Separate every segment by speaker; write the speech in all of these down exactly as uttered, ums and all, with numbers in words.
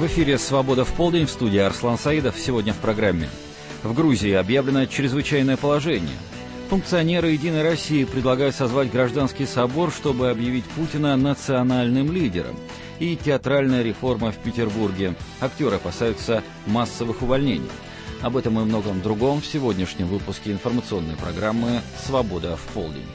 Speaker 1: В эфире «Свобода в полдень», в студии Арслан Саидов. Сегодня в программе. В Грузии объявлено чрезвычайное положение. Функционеры «Единой России» предлагают созвать гражданский собор, чтобы объявить Путина национальным лидером. И театральная реформа в Петербурге. Актеры опасаются массовых увольнений. Об этом и многом другом в сегодняшнем выпуске информационной программы «Свобода в полдень».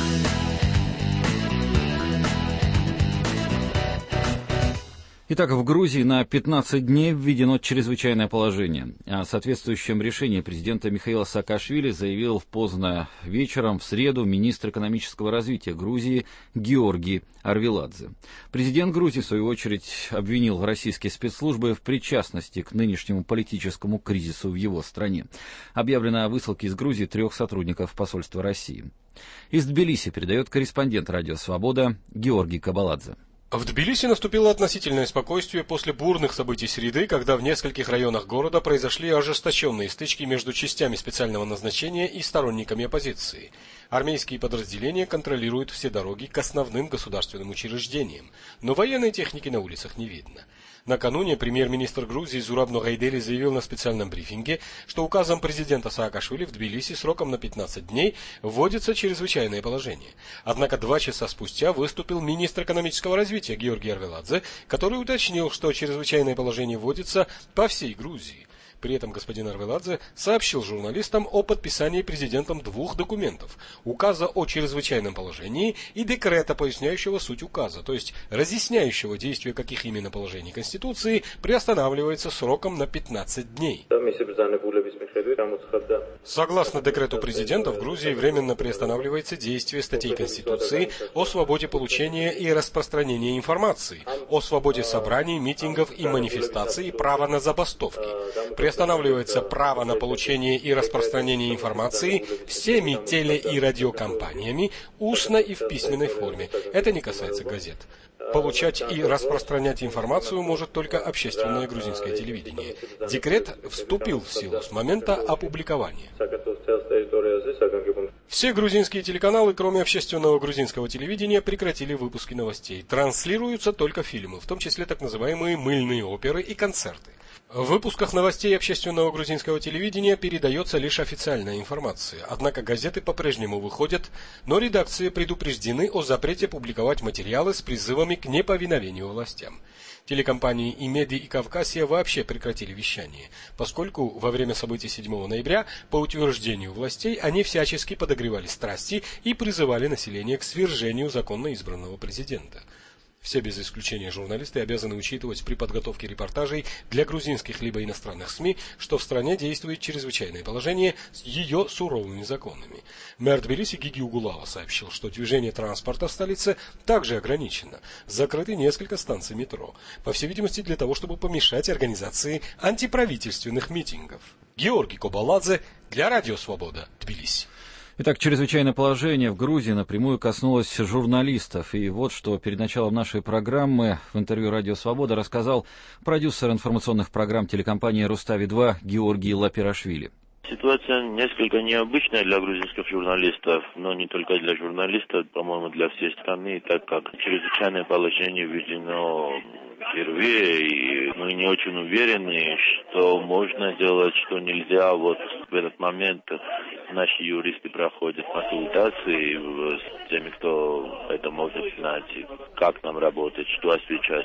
Speaker 1: Итак, в Грузии на пятнадцать дней введено чрезвычайное положение. О соответствующем решении президента Михаила Саакашвили заявил поздно вечером в среду министр экономического развития Грузии Георгий Арвеладзе. Президент Грузии, в свою очередь, обвинил российские спецслужбы в причастности к нынешнему политическому кризису в его стране. Объявлено о высылке из Грузии трех сотрудников посольства России. Из Тбилиси передает корреспондент радио «Свобода» Георгий Кабаладзе.
Speaker 2: В Тбилиси наступило относительное спокойствие после бурных событий среды, когда в нескольких районах города произошли ожесточенные стычки между частями специального назначения и сторонниками оппозиции. Армейские подразделения контролируют все дороги к основным государственным учреждениям, но военной техники на улицах не видно. Накануне премьер-министр Грузии Зураб Ногаидели заявил на специальном брифинге, что указом президента Саакашвили в Тбилиси сроком на пятнадцать дней вводится чрезвычайное положение. Однако два часа спустя выступил министр экономического развития Георгий Арвеладзе, который уточнил, что чрезвычайное положение вводится по всей Грузии. При этом господин Арвеладзе сообщил журналистам о подписании президентом двух документов – указа о чрезвычайном положении и декрета, поясняющего суть указа, то есть разъясняющего действие каких именно положений Конституции приостанавливается сроком на пятнадцать дней. Согласно декрету президента, в Грузии временно приостанавливается действие статей Конституции о свободе получения и распространения информации, о свободе собраний, митингов и манифестаций, права на забастовки. Приостанавливается право на получение и распространение информации всеми теле- и радиокомпаниями, устно и в письменной форме. Это не касается газет. Получать и распространять информацию может только общественное грузинское телевидение. Декрет вступил в силу с момента опубликования. Все грузинские телеканалы, кроме общественного грузинского телевидения, прекратили выпуски новостей. Транслируются только фильмы, в том числе так называемые мыльные оперы и концерты. В выпусках новостей общественного грузинского телевидения передается лишь официальная информация, однако газеты по-прежнему выходят, но редакции предупреждены о запрете публиковать материалы с призывами к неповиновению властям. Телекомпании «Имеди» и «Кавказия» вообще прекратили вещание, поскольку во время событий седьмого ноября, по утверждению властей, они всячески подогревали страсти и призывали население к свержению законно избранного президента. Все без исключения журналисты обязаны учитывать при подготовке репортажей для грузинских либо иностранных СМИ, что в стране действует чрезвычайное положение с ее суровыми законами. Мэр Тбилиси Гиги Угулава сообщил, что движение транспорта в столице также ограничено. Закрыты несколько станций метро, по всей видимости для того, чтобы помешать организации антиправительственных митингов. Георгий Кабаладзе для Радио Свобода, Тбилиси.
Speaker 1: Итак, чрезвычайное положение в Грузии напрямую коснулось журналистов. И вот что перед началом нашей программы в интервью «Радио Свобода» рассказал продюсер информационных программ телекомпании «Рустави-два» Георгий Лапирашвили.
Speaker 3: Ситуация несколько необычная для грузинских журналистов, но не только для журналистов, по-моему, для всей страны, так как чрезвычайное положение введено впервые, и мы не очень уверены, что можно делать, что нельзя. Вот в этот момент наши юристы проходят консультации с теми, кто это может знать, как нам работать, что освещать.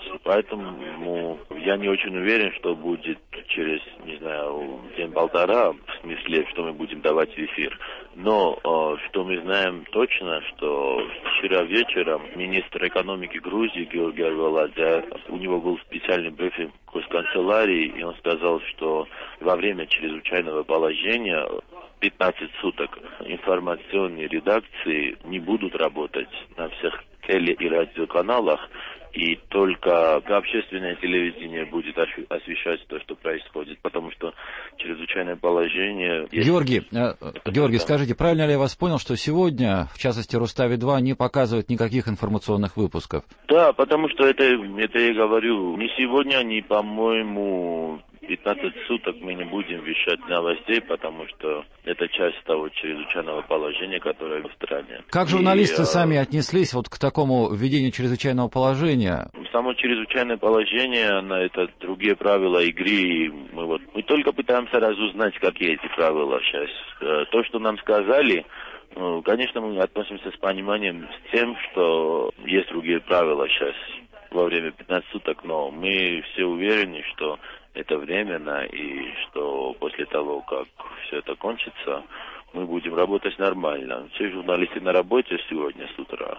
Speaker 3: Поэтому я не очень уверен, что будет через, не знаю, день-полтора, в смысле, что мы будем давать в эфир. Но что мы знаем точно, что вчера вечером министр экономики Грузии Георгий Арвеладзе, у него был специальный брифинг в госканцелярии, и он сказал, что во время чрезвычайного положения пятнадцать суток информационные редакции не будут работать на всех теле- и радиоканалах, и только общественное телевидение будет освещать то, что происходит, потому что чрезвычайное положение...
Speaker 1: Георгий, э, Георгий, скажите, правильно ли я вас понял, что сегодня, в частности, Рустави-два не показывает никаких информационных выпусков?
Speaker 3: Да, потому что это, это я говорю, не сегодня, не, по-моему, пятнадцать суток мы не будем вещать новостей, потому что это часть того чрезвычайного положения, которое в стране.
Speaker 1: Как журналисты
Speaker 3: И,
Speaker 1: сами отнеслись вот к такому введению чрезвычайного положения?
Speaker 3: Само чрезвычайное положение, на это другие правила игры. И мы, вот, мы только пытаемся разузнать, какие эти правила сейчас. То, что нам сказали, ну, конечно, мы относимся с пониманием с тем, что есть другие правила сейчас во время пятнадцати суток, но мы все уверены, что это временно, и что после того, как все это кончится, мы будем работать нормально. Все журналисты на работе сегодня с утра,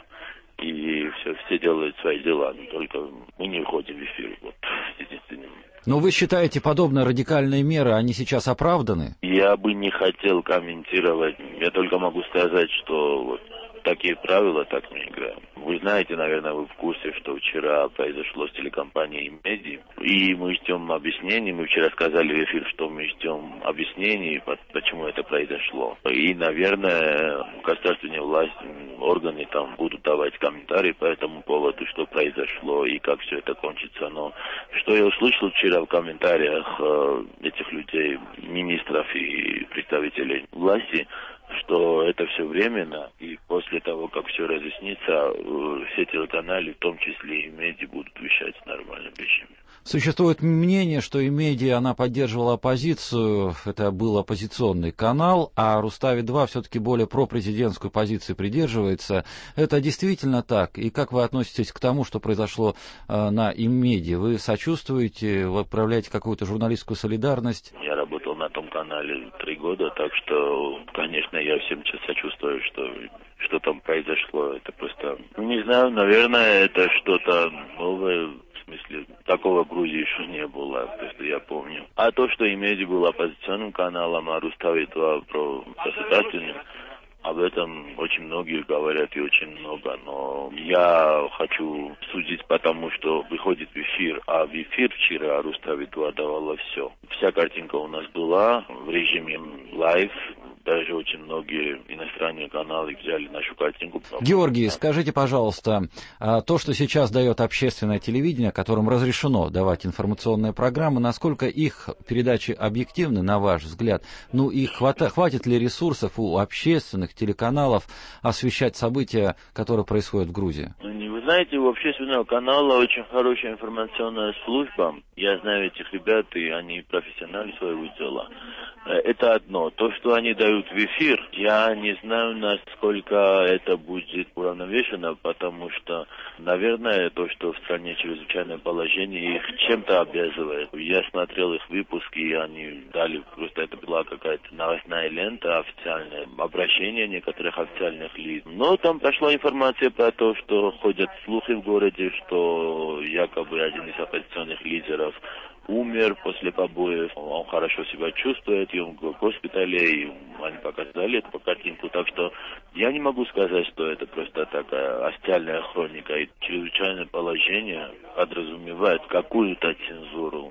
Speaker 3: и все, все делают свои дела, но только мы не выходим в эфир. Вот, единственным.
Speaker 1: Но вы считаете, подобные радикальные меры, они сейчас оправданы?
Speaker 3: Я бы не хотел комментировать. Я только могу сказать, что вот такие правила так мы играем. Вы знаете, наверное, вы в курсе, что вчера произошло с телекомпанией «Меди», и мы ждем объяснений. Мы вчера сказали в эфир, что мы ждем объяснений, почему это произошло. И, наверное, государственные власти, органы там будут давать комментарии по этому поводу, что произошло и как все это кончится. Но что я услышал вчера в комментариях э, этих людей, министров и представителей власти, что это все временно, и после того, как все разъяснится, все телеканалы, в том числе и «Меди», будут вещать с нормальными вещами.
Speaker 1: Существует мнение, что и «Меди», она поддерживала оппозицию, это был оппозиционный канал, а Рустави два все-таки более пропрезидентскую позицию придерживается. Это действительно так? И как вы относитесь к тому, что произошло э, на «Меди»? Вы сочувствуете, вы проявляете какую-то журналистскую солидарность?
Speaker 3: Я работал на том канале три года, так что, конечно, я всем сейчас сочувствую, что, что там произошло. Это просто, не знаю, наверное, это что-то новое. В смысле, такого в Грузии еще не было, просто я помню. А то, что и «Меди» был оппозиционным каналом, а Рустави два про государственным, об этом очень многие говорят и очень много, но я хочу судить, потому что выходит в эфир, а в эфир вчера Рустави два давала все. Вся картинка у нас была в режиме лайв. Даже очень многие иностранные каналы взяли нашу картинку.
Speaker 1: Георгий, скажите, пожалуйста, то, что сейчас дает общественное телевидение, которым разрешено давать информационные программы, насколько их передачи объективны, на ваш взгляд? Ну и хвата, хватит ли ресурсов у общественных телеканалов освещать события, которые происходят в Грузии?
Speaker 3: Вы знаете, у общественного канала очень хорошая информационная служба. Я знаю этих ребят, и они профессионалы своего дела. Это одно. То, что они дают в эфир, я не знаю, насколько это будет уравновешено, потому что, наверное, то, что в стране чрезвычайное положение, их чем-то обязывает. Я смотрел их выпуски, и они дали, просто это была какая-то новостная лента, официальное обращение некоторых официальных лиц. Но там прошла информация про то, что ходят слухи в городе, что якобы один из оппозиционных лидеров умер после побоев, он хорошо себя чувствует, и он в госпитале, и они показали эту картинку, так что я не могу сказать, что это просто такая официальная хроника, и чрезвычайное положение подразумевает какую-то цензуру.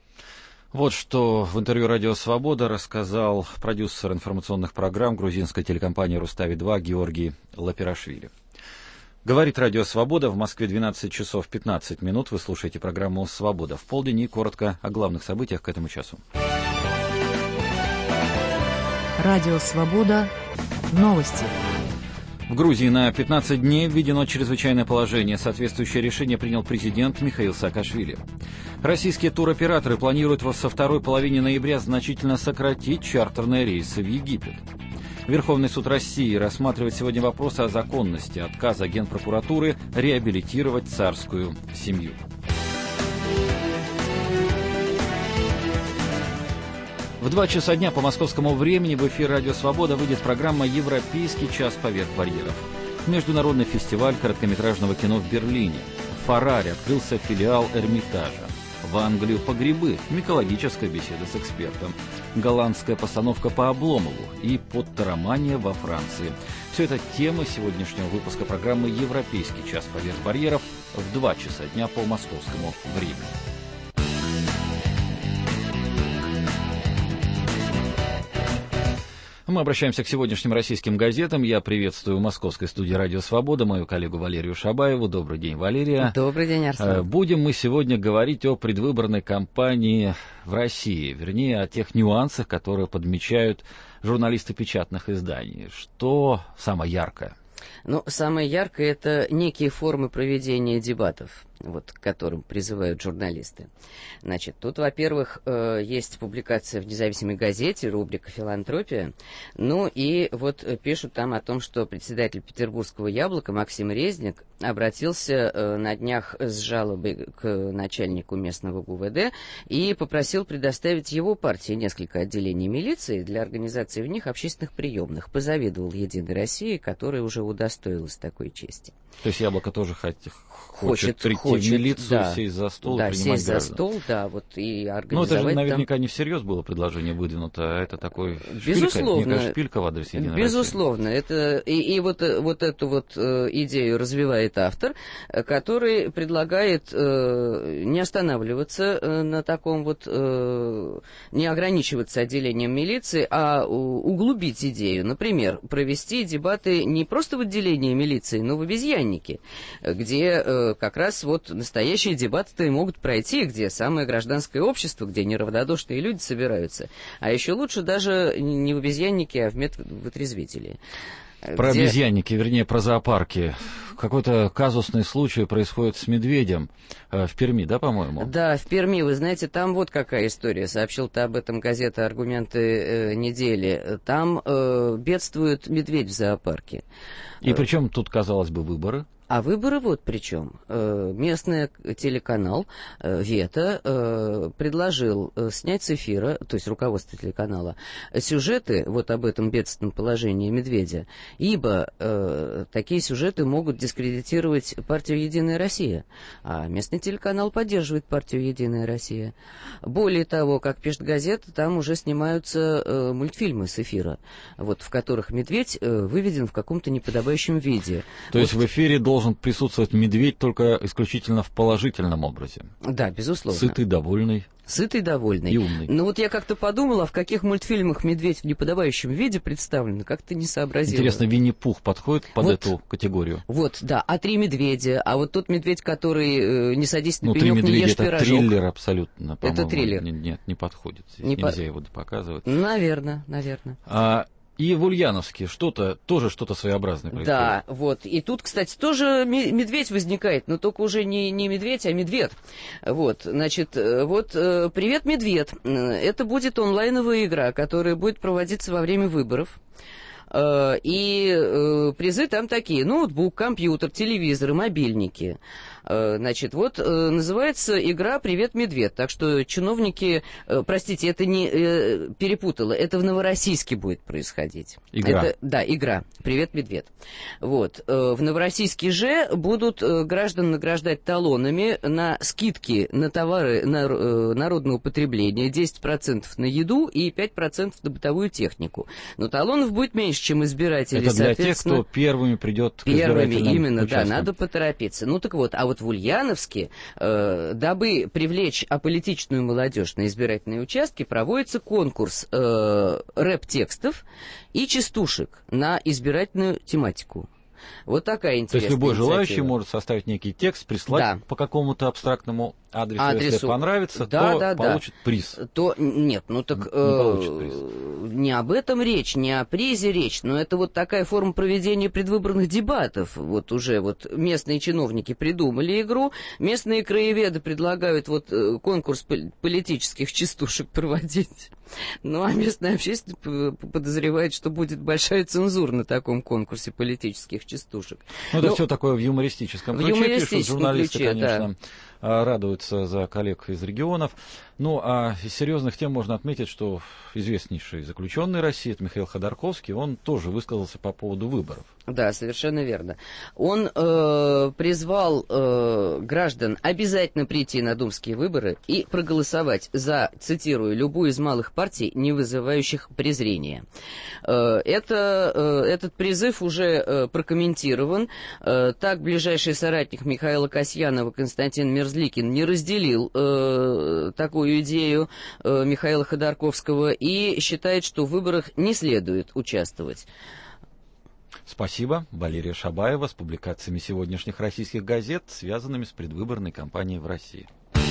Speaker 1: Вот что в интервью «Радио Свобода» рассказал продюсер информационных программ грузинской телекомпании «Рустави два» Георгий Лапирашвили. Говорит «Радио Свобода», в Москве двенадцать часов пятнадцать минут. Вы слушаете программу «Свобода в полдень» и коротко о главных событиях к этому часу.
Speaker 4: Радио Свобода. Новости.
Speaker 1: В Грузии на пятнадцать дней введено чрезвычайное положение. Соответствующее решение принял президент Михаил Саакашвили. Российские туроператоры планируют со второй половины ноября значительно сократить чартерные рейсы в Египет. Верховный суд России рассматривает сегодня вопрос о законности отказа Генпрокуратуры реабилитировать царскую семью. В два часа дня по московскому времени в эфир «Радио Свобода» выйдет программа «Европейский час поверх барьеров». Международный фестиваль короткометражного кино в Берлине. В Фарраре открылся филиал Эрмитажа. В Англию по грибы, микологическая беседа с экспертом, голландская постановка по Обломову и подтарамания во Франции. Все это темы сегодняшнего выпуска программы «Европейский час поверх барьеров» в два часа дня по московскому времени. Мы обращаемся к сегодняшним российским газетам. Я приветствую в московской студии «Радио Свобода» мою коллегу Валерию Шабаеву. Добрый день, Валерия.
Speaker 5: Добрый день, Арсен.
Speaker 1: Будем мы сегодня говорить о предвыборной кампании в России, вернее, о тех нюансах, которые подмечают журналисты печатных изданий. Что самое яркое?
Speaker 5: Ну, самое яркое — это некие формы проведения дебатов, вот, к которым призывают журналисты. Значит, тут, во-первых, э, есть публикация в независимой газете, рубрика «Филантропия». Ну и вот пишут там о том, что председатель Петербургского «Яблока» Максим Резник обратился э, на днях с жалобой к начальнику местного ГУВД и попросил предоставить его партии несколько отделений милиции для организации в них общественных приемных. Позавидовал «Единой России», которая уже удостоилась такой чести.
Speaker 1: То есть «Яблоко» тоже хочет,
Speaker 5: хочет
Speaker 1: прийти
Speaker 5: хочет,
Speaker 1: в милицию,
Speaker 5: да,
Speaker 1: сесть за стол
Speaker 5: да,
Speaker 1: и принимать
Speaker 5: сесть
Speaker 1: граждан.
Speaker 5: за стол, да, вот и организовать.
Speaker 1: Ну, это же наверняка
Speaker 5: там...
Speaker 1: не всерьез было предложение выдвинуто, а это такой
Speaker 5: Безусловно,
Speaker 1: шпилька, мне кажется, шпилька в адрес «Единой
Speaker 5: безусловно,
Speaker 1: России».
Speaker 5: Это и, и вот, вот эту вот э, идею развивает автор, который предлагает э, не останавливаться э, на таком вот, э, не ограничиваться отделением милиции, а углубить идею. Например, провести дебаты не просто в отделении милиции, но в обезьяннике, где э, как раз вот настоящие дебаты-то и могут пройти, где самое гражданское общество, где неравнодушные люди собираются. А еще лучше даже не в обезьяннике, а в медвытрезвителе.
Speaker 1: Про
Speaker 5: где...
Speaker 1: обезьянники, вернее, про зоопарки. Какой-то казусный случай происходит с медведем э, в Перми, да, по-моему?
Speaker 5: Да, в Перми. Вы знаете, там вот какая история. Сообщил-то об этом газета «Аргументы э, недели». Там э, бедствует медведь в зоопарке.
Speaker 1: И причем тут, казалось бы, выборы.
Speaker 5: А выборы вот причем. Местный телеканал «Вета» предложил снять с эфира, то есть руководство телеканала, сюжеты вот об этом бедственном положении медведя, ибо э, такие сюжеты могут дискредитировать партию «Единая Россия», а местный телеканал поддерживает партию «Единая Россия». Более того, как пишет газета, там уже снимаются э, мультфильмы с эфира, вот, в которых медведь э, выведен в каком-то неподобающем виде.
Speaker 1: То
Speaker 5: вот.
Speaker 1: есть в эфире должен должен присутствовать медведь только исключительно в положительном образе.
Speaker 5: Да, безусловно.
Speaker 1: Сытый, довольный.
Speaker 5: Сытый, довольный.
Speaker 1: И умный.
Speaker 5: Ну вот я как-то подумала, в каких мультфильмах медведь в неподобающем виде представлен, как-то не сообразила.
Speaker 1: Интересно, Винни-Пух подходит под
Speaker 5: вот,
Speaker 1: эту категорию? Вот,
Speaker 5: да. А «Три медведя», а вот тот медведь, который э, «Не садись на
Speaker 1: ну,
Speaker 5: пенек, не ешь
Speaker 1: это
Speaker 5: пирожок».
Speaker 1: Ну, триллер абсолютно, по-моему.
Speaker 5: Это триллер.
Speaker 1: Нет, не подходит. Здесь
Speaker 5: не
Speaker 1: нельзя
Speaker 5: по...
Speaker 1: его показывать.
Speaker 5: Наверное, наверное.
Speaker 1: А... И в Ульяновске что-то, тоже что-то своеобразное происходит.
Speaker 5: Да, вот. И тут, кстати, тоже медведь возникает, но только уже не, не медведь, а медведь. Вот, значит, вот «Привет, медведь». Это будет онлайновая игра, которая будет проводиться во время выборов. И призы там такие: ноутбук, компьютер, телевизоры, мобильники. Значит, вот называется игра «Привет, медведь». Так что чиновники, простите, это не перепутала, это в Новороссийске будет происходить.
Speaker 1: Игра.
Speaker 5: Это, да, игра «Привет, медведь». Вот. В Новороссийске же будут граждан награждать талонами на скидки на товары на народного потребления, десять процентов на еду и пять процентов на бытовую технику. Но талонов будет меньше, чем избирателей.
Speaker 1: Это для тех, кто первыми придет к
Speaker 5: Первыми, именно,
Speaker 1: участкам.
Speaker 5: Да, надо поторопиться. Ну так вот, а вот в Ульяновске, э, дабы привлечь аполитичную молодежь на избирательные участки, проводится конкурс э, рэп-текстов и частушек на избирательную тематику. Вот такая интересная.
Speaker 1: То есть любой
Speaker 5: инициатива.
Speaker 1: желающий может составить некий текст, прислать
Speaker 5: да.
Speaker 1: по какому-то абстрактному адресу,
Speaker 5: адресу.
Speaker 1: Если понравится,
Speaker 5: да,
Speaker 1: то
Speaker 5: да,
Speaker 1: получит
Speaker 5: да.
Speaker 1: приз.
Speaker 5: То нет, ну так
Speaker 1: не,
Speaker 5: э, не об этом речь, не о призе речь, но это вот такая форма проведения предвыборных дебатов. Вот уже вот местные чиновники придумали игру, местные краеведы предлагают вот конкурс политических частушек проводить. Ну, а местная общественность подозревает, что будет большая цензура на таком конкурсе политических частушек.
Speaker 1: Ну, это
Speaker 5: ну,
Speaker 1: все такое в юмористическом
Speaker 5: в
Speaker 1: ключе,
Speaker 5: юмористическом
Speaker 1: пишут журналисты,
Speaker 5: ключе,
Speaker 1: конечно.
Speaker 5: Да.
Speaker 1: Радуются за коллег из регионов. Ну, а из серьезных тем можно отметить, что известнейший заключенный России, это Михаил Ходорковский, он тоже высказался по поводу выборов.
Speaker 5: Да, совершенно верно. Он э, призвал э, граждан обязательно прийти на думские выборы и проголосовать за, цитирую, любую из малых партий, не вызывающих презрения. Э, это, э, этот призыв уже э, прокомментирован. Э, так, ближайший соратник Михаила Касьянова Константин Мирзоев Зликин не разделил э, такую идею э, Михаила Ходорковского и считает, что в выборах не следует участвовать.
Speaker 1: Спасибо. Валерия Шабаева с публикациями сегодняшних российских газет, связанными с предвыборной кампанией в России.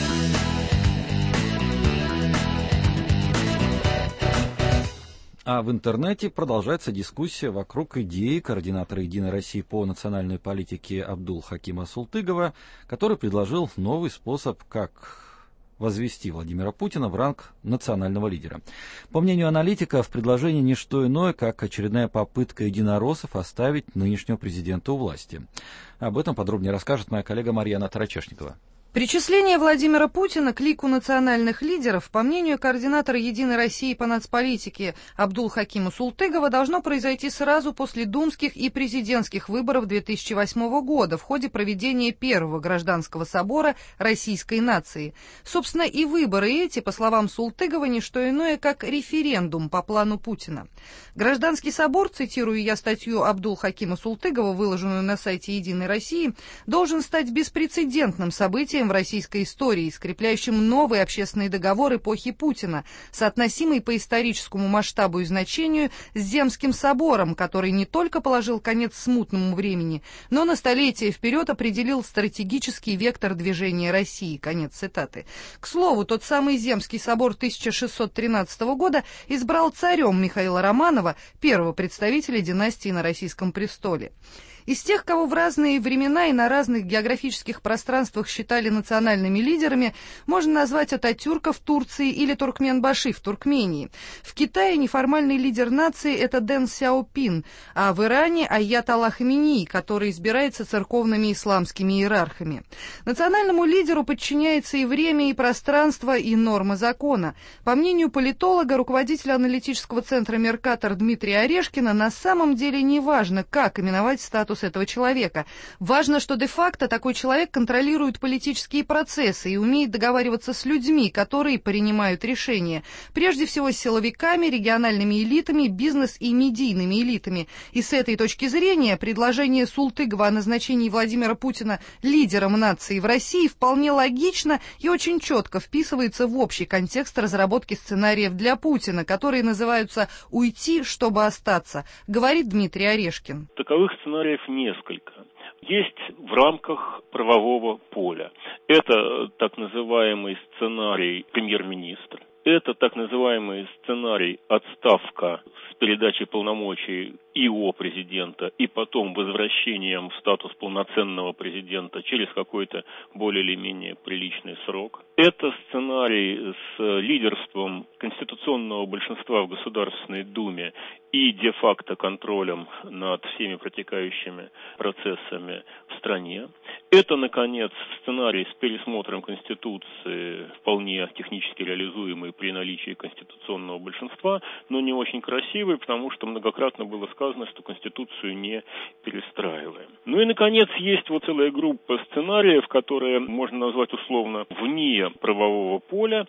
Speaker 1: А в интернете продолжается дискуссия вокруг идеи координатора «Единой России» по национальной политике Абдул-Хакима Султыгова, который предложил новый способ, как возвести Владимира Путина в ранг национального лидера. По мнению аналитиков, предложение не что иное, как очередная попытка единороссов оставить нынешнего президента у власти. Об этом подробнее расскажет моя коллега Марьяна Тарачешникова.
Speaker 6: Причисление Владимира Путина к лику национальных лидеров, по мнению координатора «Единой России» по нацполитике Абдул-Хакима Султыгова, должно произойти сразу после думских и президентских выборов две тысячи восьмого года в ходе проведения первого гражданского собора российской нации. Собственно, и выборы эти, по словам Султыгова, не что иное, как референдум по плану Путина. Гражданский собор, цитирую я статью Абдул-Хакима Султыгова, выложенную на сайте «Единой России», должен стать беспрецедентным событием в российской истории, скрепляющим новый общественный договор эпохи Путина, соотносимый по историческому масштабу и значению с Земским собором, который не только положил конец смутному времени, но на столетие вперед определил стратегический вектор движения России. Конец цитаты. К слову, тот самый Земский собор тысяча шестьсот тринадцатого года избрал царем Михаила Романова, первого представителя династии на российском престоле. Из тех, кого в разные времена и на разных географических пространствах считали национальными лидерами, можно назвать Ататюрка в Турции или Туркменбаши в Туркмении. В Китае неформальный лидер нации – это Дэн Сяопин, а в Иране – Айят-Алла Хаменеи, который избирается церковными исламскими иерархами. Национальному лидеру подчиняется и время, и пространство, и норма закона. По мнению политолога, руководителя аналитического центра «Меркатор» Дмитрия Орешкина, на самом деле не важно, как именовать статус этого человека. Важно, что де-факто такой человек контролирует политические процессы и умеет договариваться с людьми, которые принимают решения. Прежде всего с силовиками, региональными элитами, бизнес- и медийными элитами. И с этой точки зрения предложение Султыгова о назначении Владимира Путина лидером нации в России вполне логично и очень четко вписывается в общий контекст разработки сценариев для Путина, которые называются «уйти, чтобы остаться», говорит Дмитрий Орешкин.
Speaker 7: Таковых сценариев несколько. Есть в рамках правового поля. Это так называемый сценарий премьер-министр. Это так называемый сценарий отставка с передачей полномочий и у президента, и потом возвращением в статус полноценного президента через какой-то более или менее приличный срок. Это сценарий с лидерством конституционного большинства в Государственной Думе и де-факто контролем над всеми протекающими процессами в стране. Это, наконец, сценарий с пересмотром Конституции, вполне технически реализуемый при наличии конституционного большинства, но не очень красивый, потому что многократно было сказано, что Конституцию не перестраиваем. Ну и, наконец, есть вот целая группа сценариев, которые можно назвать условно вне правового поля,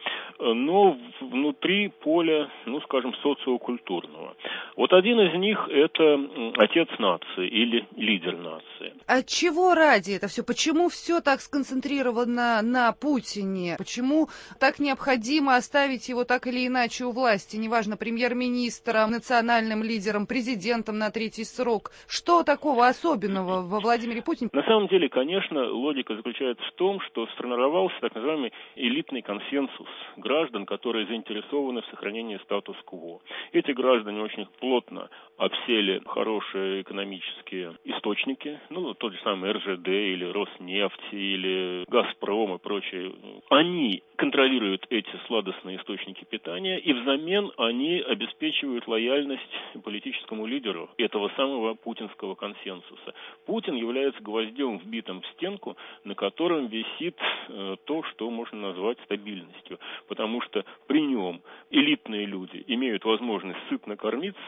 Speaker 7: но внутри поля, ну, скажем, социокультурного. Вот один из них – это отец нации или лидер нации.
Speaker 6: От чего ради это все? Почему все так сконцентрировано на Путине? Почему так необходимо оставить его так или иначе у власти, неважно, премьер-министром, национальным лидером, президентом на третий срок? Что такого особенного во Владимире Путине?
Speaker 7: На самом деле, конечно, логика заключается в том, что сформировался так называемый элитный консенсус граждан, которые заинтересованы в сохранении статус-кво. Эти граждане очень плотно обсели хорошие экономические источники, ну, тот же самый эр жэ дэ или Роснефть или Газпром и прочие. Они контролируют эти сладостные источники питания, и взамен они обеспечивают лояльность политическому лидеру этого самого путинского консенсуса. Путин является гвоздем, вбитым в стенку, на котором висит э, то, что можно назвать стабильностью, потому что при нем элитные люди имеют возможность сытно кормиться,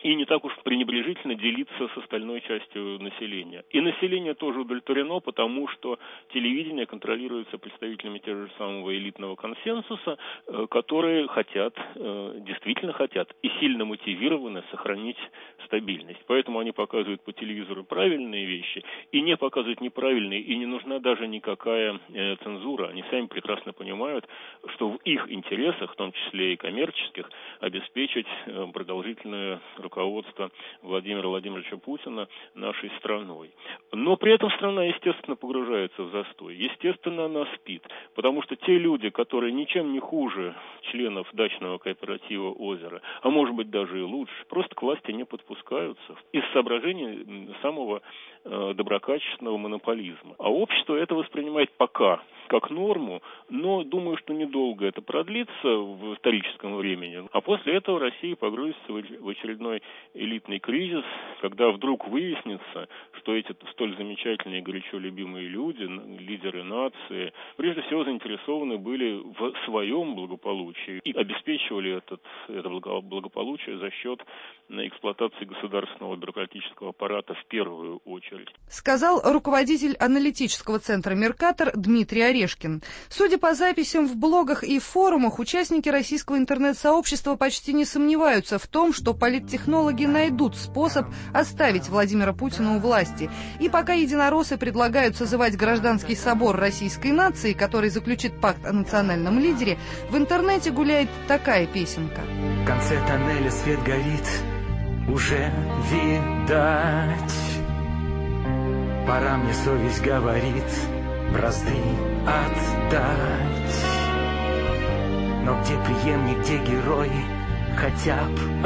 Speaker 7: и не так уж пренебрежительно делиться с остальной частью населения. И население тоже удовлетворено, потому что телевидение контролируется представителями того же самого элитного консенсуса, которые хотят, действительно хотят и сильно мотивированы сохранить стабильность. Поэтому они показывают по телевизору правильные вещи и не показывают неправильные, и не нужна даже никакая цензура. Они сами прекрасно понимают, что в их интересах, в том числе и коммерческих, обеспечить продолжительное руководство Владимира Владимировича Путина нашей страной. Но при этом страна, естественно, погружается в застой. Естественно, она спит. Потому что те люди, которые ничем не хуже членов дачного кооператива «Озеро», а может быть даже и лучше, просто к власти не подпускаются из соображений самого э, доброкачественного монополизма. А общество это воспринимает пока как норму, но думаю, что недолго это продлится в историческом времени. А после этого Россия погрузится в очередной элитный кризис, когда вдруг выяснится, что эти столь замечательные и горячо любимые люди, лидеры нации, прежде всего заинтересованы были в своем благополучии и обеспечивали этот, это благополучие за счет эксплуатации государственного бюрократического аппарата в первую очередь.
Speaker 6: Сказал руководитель аналитического центра «Меркатор» Дмитрий Орешкин. Судя по записям в блогах и форумах, участники российского интернет-сообщества почти не сомневаются в том, что политтехнологи найдут способ оставить Владимира Путина у власти. И пока единороссы предлагают созывать гражданский собор российской нации, который заключит пакт о национальном лидере, в интернете гуляет такая песенка.
Speaker 8: В конце тоннеля свет горит, уже видать. Пора, мне совесть говорит, бразды отдать. Но где преемник, где герой, хотя б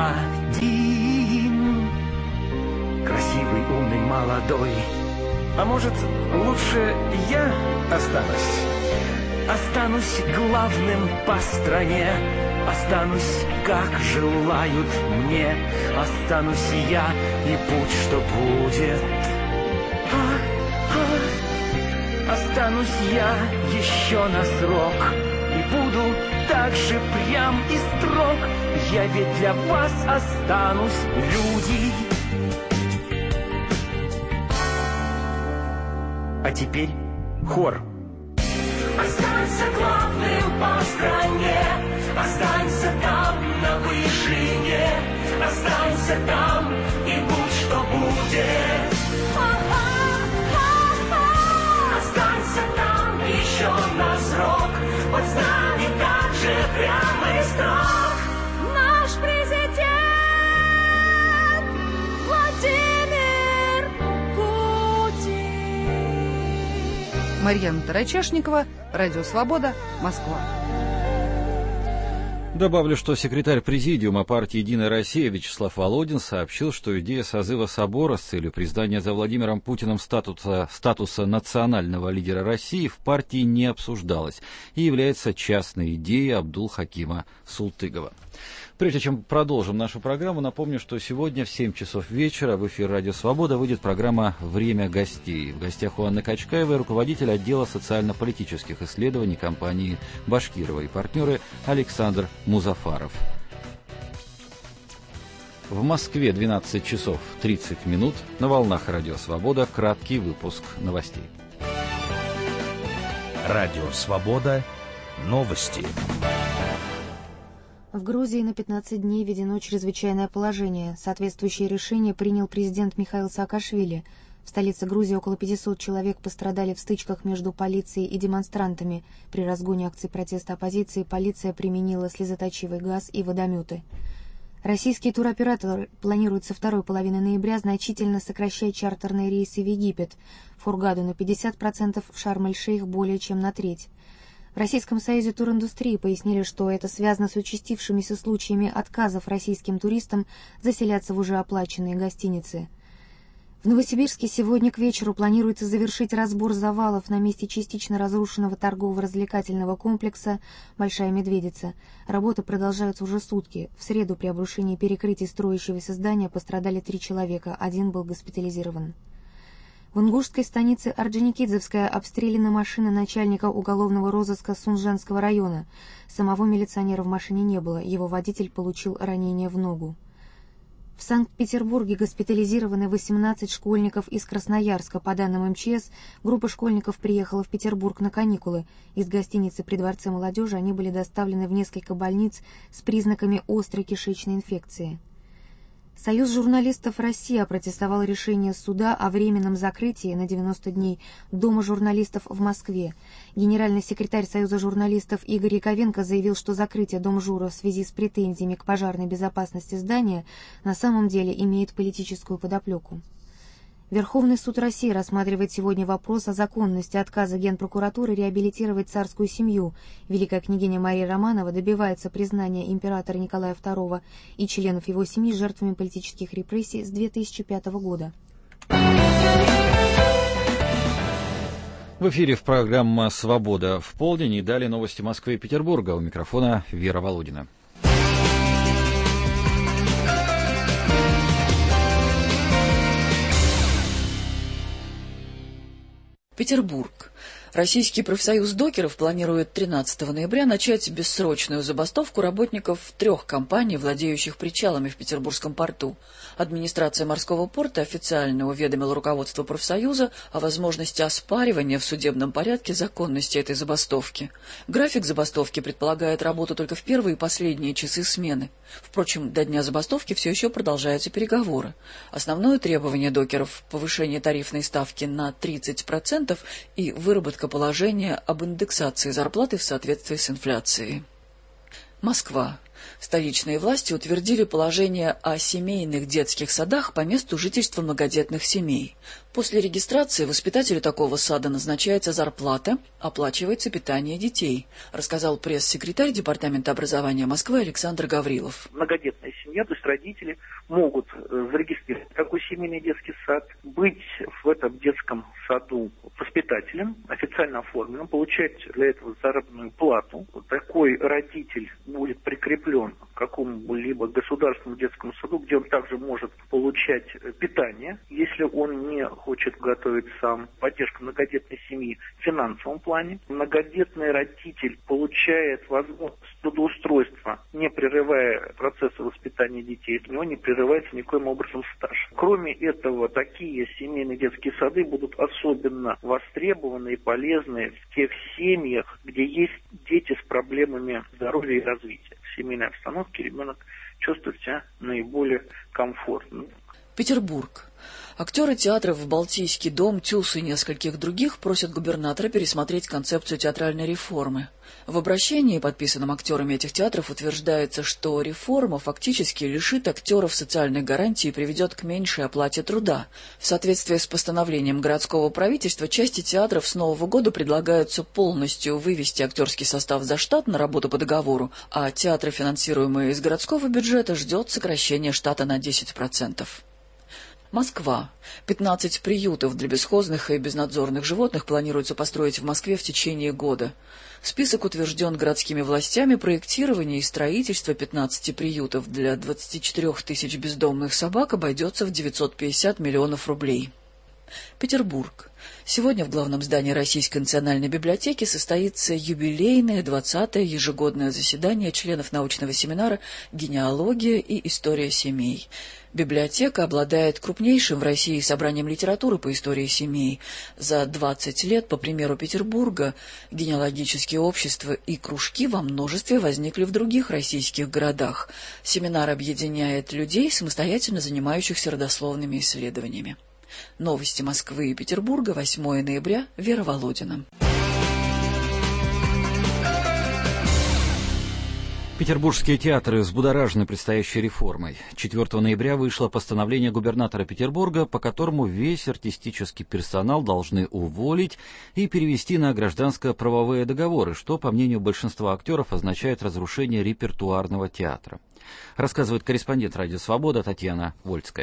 Speaker 8: один, красивый, умный, молодой. А может, лучше я останусь? Останусь главным по стране, останусь, как желают мне, останусь я, и будь что будет. А, а, останусь я еще на срок, и буду так же прям и строг. Я ведь для вас останусь, люди. А теперь хор.
Speaker 9: Останься главным по стране, останься там на вышине, останься там и будь что будет. Останься там еще на срок, под нами так же прямо и строг. Наш президент Владимир Путин.
Speaker 6: Марьяна Тарачешникова, Радио Свобода, Москва.
Speaker 1: Добавлю, что секретарь Президиума партии «Единая Россия» Вячеслав Володин сообщил, что идея созыва собора с целью признания за Владимиром Путиным статуса, статуса национального лидера России в партии не обсуждалась и является частной идеей Абдул-Хакима Султыгова. Прежде чем продолжим нашу программу, напомню, что сегодня в семь часов вечера в эфир «Радио Свобода» выйдет программа «Время гостей». В гостях у Анны Качкаевой руководитель отдела социально-политических исследований компании «Башкирова» и партнеры Александр Музафаров. В Москве двенадцать часов тридцать минут. На волнах «Радио Свобода» краткий выпуск новостей.
Speaker 10: «Радио Свобода». Новости.
Speaker 11: В Грузии на пятнадцать дней введено чрезвычайное положение. Соответствующее решение принял президент Михаил Саакашвили. В столице Грузии около пятисот человек пострадали в стычках между полицией и демонстрантами. При разгоне акций протеста оппозиции полиция применила слезоточивый газ и водометы. Российский туроператор планирует со второй половины ноября значительно сокращать чартерные рейсы в Египет. В Хургаду на пятьдесят процентов, в Шарм-эль-Шейх более чем на треть. В Российском союзе туриндустрии пояснили, что это связано с участившимися случаями отказов российским туристам заселяться в уже оплаченные гостиницы. В Новосибирске сегодня к вечеру планируется завершить разбор завалов на месте частично разрушенного торгово-развлекательного комплекса «Большая Медведица». Работы продолжаются уже сутки. В среду при обрушении перекрытий строящегося здания пострадали три человека, один был госпитализирован. В ингушской станице Орджоникидзевская обстреляна машина начальника уголовного розыска Сунженского района. Самого милиционера в машине не было, его водитель получил ранение в ногу. В Санкт-Петербурге госпитализированы восемнадцать школьников из Красноярска. По данным эм че эс, группа школьников приехала в Петербург на каникулы. Из гостиницы при Дворце молодежи они были доставлены в несколько больниц с признаками острой кишечной инфекции. Союз журналистов России опротестовал решение суда о временном закрытии на девяносто дней Дома журналистов в Москве. Генеральный секретарь Союза журналистов Игорь Яковенко заявил, что закрытие Домжура в связи с претензиями к пожарной безопасности здания на самом деле имеет политическую подоплеку. Верховный суд России рассматривает сегодня вопрос о законности отказа Генпрокуратуры реабилитировать царскую семью. Великая княгиня Мария Романова добивается признания императора Николая второго и членов его семьи жертвами политических репрессий с две тысячи пятого года.
Speaker 1: В эфире в программа «Свобода в полдень» и далее новости Москвы и Петербурга. У микрофона Вера Володина.
Speaker 12: Петербург. Российский профсоюз докеров планирует тринадцатого ноября начать бессрочную забастовку работников трех компаний, владеющих причалами в Петербургском порту. Администрация морского порта официально уведомила руководство профсоюза о возможности оспаривания в судебном порядке законности этой забастовки. График забастовки предполагает работу только в первые и последние часы смены. Впрочем, до дня забастовки все еще продолжаются переговоры. Основное требование докеров – повышение тарифной ставки на тридцать процентов и выработка положения об индексации зарплаты в соответствии с инфляцией. Москва. Столичные власти утвердили положение о семейных детских садах по месту жительства многодетных семей. После регистрации воспитателю такого сада назначается зарплата, оплачивается питание детей, рассказал пресс-секретарь Департамента образования Москвы Александр Гаврилов.
Speaker 13: Многодетная семья, то есть родители, могут зарегистрировать такой семейный детский сад, быть в этом детском саду воспитателем, официально оформленным, получать для этого заработную плату. Такой родитель будет прикреплен к какому-либо государственному детскому саду, где он также может получать питание, если он не хочет готовить сам, поддержку многодетной семьи в финансовом плане. Многодетный родитель получает возможность трудоустройства, не прерывая процесса воспитания детей, у него не прерывается никоим образом стаж. Кроме этого, такие семейные детские сады будут особенно востребованы и полезны в тех семьях, где есть дети с проблемами здоровья и развития. В семейной обстановке ребенок чувствует себя наиболее комфортно.
Speaker 12: Петербург. Актеры театров «Балтийский дом», «Тюз» и нескольких других просят губернатора пересмотреть концепцию театральной реформы. В обращении, подписанном актерами этих театров, утверждается, что реформа фактически лишит актеров социальных гарантий и приведет к меньшей оплате труда. В соответствии с постановлением городского правительства, части театров с нового года предлагаются полностью вывести актерский состав за штат на работу по договору, а театры, финансируемые из городского бюджета, ждет сокращение штата на десять процентов. Москва. пятнадцать приютов для бесхозных и безнадзорных животных планируется построить в Москве в течение года. Список утвержден городскими властями. Проектирование и строительство пятнадцати приютов для двадцати четырёх тысяч бездомных собак обойдется в девятьсот пятьдесят миллионов рублей. Петербург. Сегодня в главном здании Российской национальной библиотеки состоится юбилейное двадцатое ежегодное заседание членов научного семинара «Генеалогия и история семей». Библиотека обладает крупнейшим в России собранием литературы по истории семей. За двадцать лет, по примеру Петербурга, генеалогические общества и кружки во множестве возникли в других российских городах. Семинар объединяет людей, самостоятельно занимающихся родословными исследованиями. Новости Москвы и Петербурга, восьмое ноября, Вера Володина.
Speaker 1: Петербургские театры взбудоражены предстоящей реформой. четвёртого ноября вышло постановление губернатора Петербурга, по которому весь артистический персонал должны уволить и перевести на гражданско-правовые договоры, что, по мнению большинства актеров, означает разрушение репертуарного театра. Рассказывает корреспондент «Радио Свобода» Татьяна Вольская.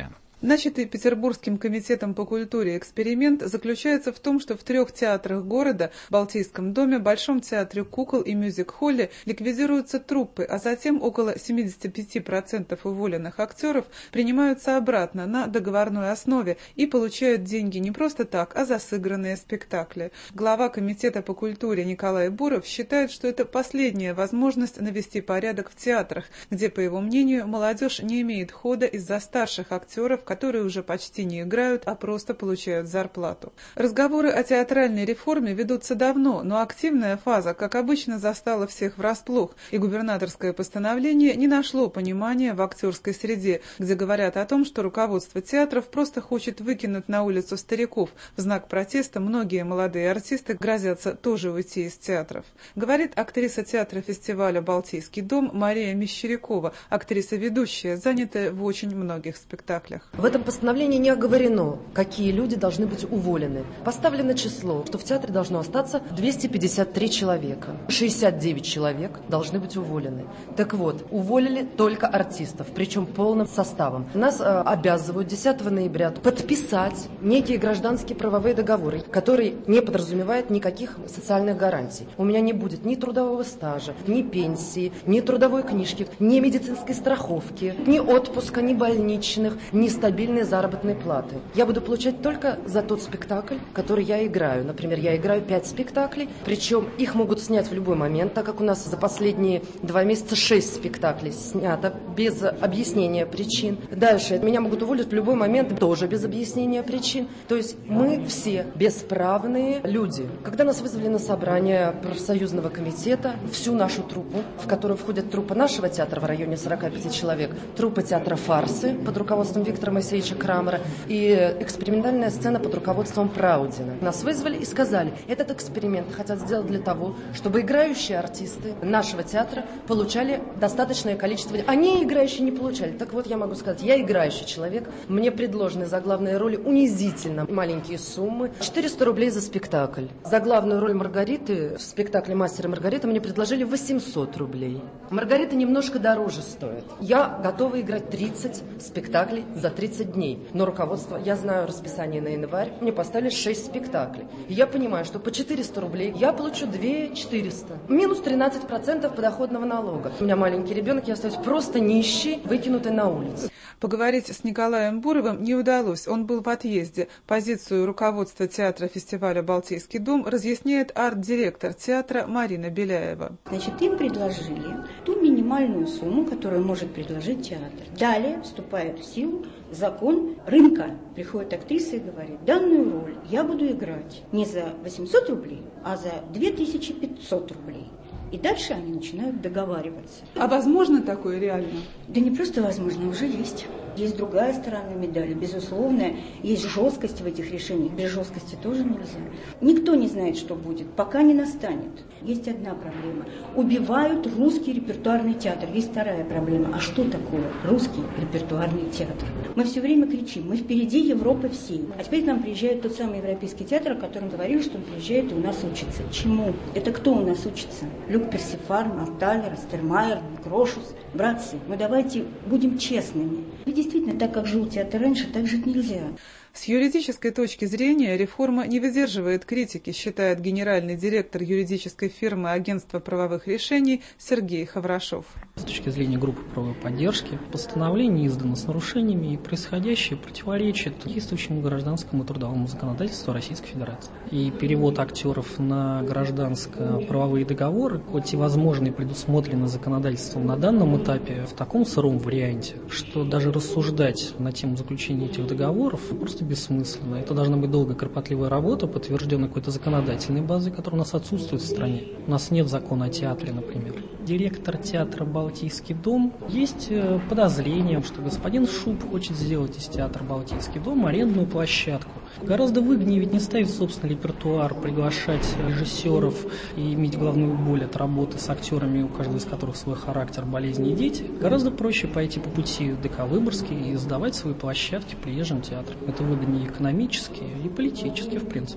Speaker 14: Начатый Петербургским комитетом по культуре эксперимент заключается в том, что в трех театрах города, Балтийском доме, Большом театре кукол и мюзик-холле ликвидируются труппы, а затем около семьдесят пять процентов уволенных актеров принимаются обратно на договорной основе и получают деньги не просто так, а за сыгранные спектакли. Глава комитета по культуре Николай Буров считает, что это последняя возможность навести порядок в театрах, где, по его мнению, молодежь не имеет хода из-за старших актеров, которые уже почти не играют, а просто получают зарплату. Разговоры о театральной реформе ведутся давно, но активная фаза, как обычно, застала всех врасплох, и губернаторское постановление не нашло понимания в актерской среде, где говорят о том, что руководство театров просто хочет выкинуть на улицу стариков. В знак протеста многие молодые артисты грозятся тоже уйти из театров. Говорит актриса театра фестиваля «Балтийский дом» Мария Мещерякова, актриса-ведущая, занятая в очень многих спектаклях.
Speaker 15: В этом постановлении не оговорено, какие люди должны быть уволены. Поставлено число, что в театре должно остаться двести пятьдесят три человека. шестьдесят девять человек должны быть уволены. Так вот, уволили только артистов, причем полным составом. Нас э, обязывают десятого ноября подписать некие гражданские правовые договоры, которые не подразумевают никаких социальных гарантий. У меня не будет ни трудового стажа, ни пенсии, ни трудовой книжки, ни медицинской страховки, ни отпуска, ни больничных, ни стабильности. Стабильные заработные платы. Я буду получать только за тот спектакль, который я играю. Например, я играю пять спектаклей, причем их могут снять в любой момент, так как у нас за последние два месяца шесть спектаклей снято без объяснения причин. Дальше меня могут уволить в любой момент, тоже без объяснения причин. То есть мы все бесправные люди. Когда нас вызвали на собрание профсоюзного комитета, всю нашу труппу, в которую входит труппа нашего театра в районе сорок пять человек, труппа театра «Фарсы» под руководством Виктора Моисеевича Крамера и экспериментальная сцена под руководством Праудина. Нас вызвали и сказали, этот эксперимент хотят сделать для того, чтобы играющие артисты нашего театра получали достаточное количество... Они, играющие, не получали. Так вот, я могу сказать, я играющий человек, мне предложены за главные роли унизительно маленькие суммы. четыреста рублей за спектакль. За главную роль Маргариты в спектакле «Мастер и Маргарита» мне предложили восемьсот рублей. Маргарита немножко дороже стоит. Я готова играть тридцать спектаклей за тридцать дней. Но руководство, я знаю расписание на январь, мне поставили шесть спектаклей. И я понимаю, что по четыреста рублей я получу две тысячи четыреста. Минус тринадцать процентов подоходного налога. У меня маленький ребенок, я остаюсь просто нищий, выкинутый на улицу.
Speaker 14: Поговорить с Николаем Буровым не удалось, он был в отъезде. Позицию руководства театра фестиваля «Балтийский дом» разъясняет арт-директор театра Марина Беляева.
Speaker 16: Значит, им предложили ту минимальную сумму, которую может предложить театр. Далее вступает в силу закон рынка. Приходит актриса и говорит, данную роль я буду играть не за восемьсот рублей, а за две тысячи пятьсот рублей. И дальше они начинают договариваться.
Speaker 14: А возможно такое реально?
Speaker 16: Да не просто возможно, уже есть. Есть другая сторона медали, безусловно. Есть жесткость в этих решениях. Без жесткости тоже нельзя. Никто не знает, что будет, пока не настанет. Есть одна проблема. Убивают русский репертуарный театр. Есть вторая проблема. А что такое русский репертуарный театр? Мы все время кричим, мы впереди Европы всей. А теперь к нам приезжает тот самый Европейский театр, о котором говорили, что он приезжает и у нас учится. Чему? Это кто у нас учится? Люк Персифар, Марталь, Растермайер, Грошус. Братцы, ну давайте будем честными. Ведь действительно, так как жил театр раньше, так жить нельзя.
Speaker 14: С юридической точки зрения реформа не выдерживает критики, считает генеральный директор юридической фирмы Агентства правовых решений Сергей Хаврашов.
Speaker 17: С точки зрения группы правовой поддержки, постановление издано с нарушениями, и происходящее противоречит действующему гражданскому и трудовому законодательству Российской Федерации. И перевод актеров на гражданско-правовые договоры, хоть и возможно и предусмотрено законодательством на данном этапе, в таком сыром варианте, что даже рассуждать на тему заключения этих договоров просто бессмысленно. Это должна быть долгая, кропотливая работа, подтвержденная какой-то законодательной базой, которая у нас отсутствует в стране. У нас нет закона о театре, например. Директор театра «Балтийский дом» есть подозрением, что господин Шуб хочет сделать из театра «Балтийский дом» арендную площадку. Гораздо выгоднее ведь не ставить собственный репертуар, приглашать режиссеров и иметь головную боль от работы с актерами, у каждого из которых свой характер, болезни и дети. Гораздо проще пойти по пути ДК Выборгский и сдавать свои площадки приезжим театрам. Это выгоднее экономически и политически, в принципе.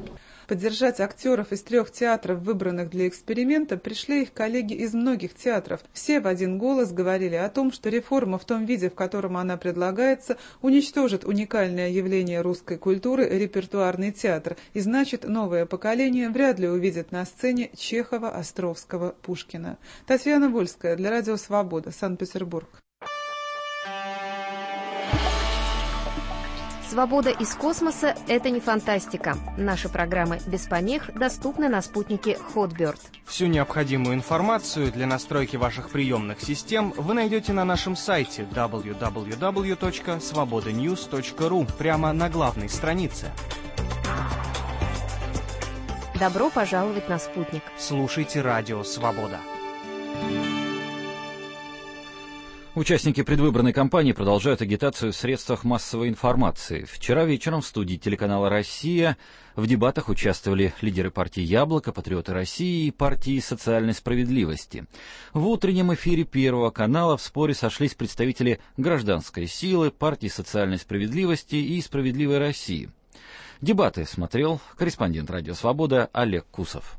Speaker 14: Поддержать актеров из трех театров, выбранных для эксперимента, пришли их коллеги из многих театров. Все в один голос говорили о том, что реформа в том виде, в котором она предлагается, уничтожит уникальное явление русской культуры — репертуарный театр, и значит, новое поколение вряд ли увидит на сцене Чехова, Островского, Пушкина. Татьяна Вольская для Радио Свобода, Санкт-Петербург.
Speaker 18: Свобода из космоса – это не фантастика. Наши программы без помех доступны на спутнике Hotbird.
Speaker 19: Всю необходимую информацию для настройки ваших приемных систем вы найдете на нашем сайте дабл ю дабл ю дабл ю точка свобода ньюс точка ру прямо на главной странице.
Speaker 18: Добро пожаловать на спутник.
Speaker 19: Слушайте Радио Свобода.
Speaker 1: Участники предвыборной кампании продолжают агитацию в средствах массовой информации. Вчера вечером в студии телеканала «Россия» в дебатах участвовали лидеры партии «Яблоко», «Патриоты России» и партии «Социальной справедливости». В утреннем эфире Первого канала в споре сошлись представители «Гражданской силы», партии «Социальной справедливости» и «Справедливой России». Дебаты смотрел корреспондент «Радио Свобода» Олег Кусов.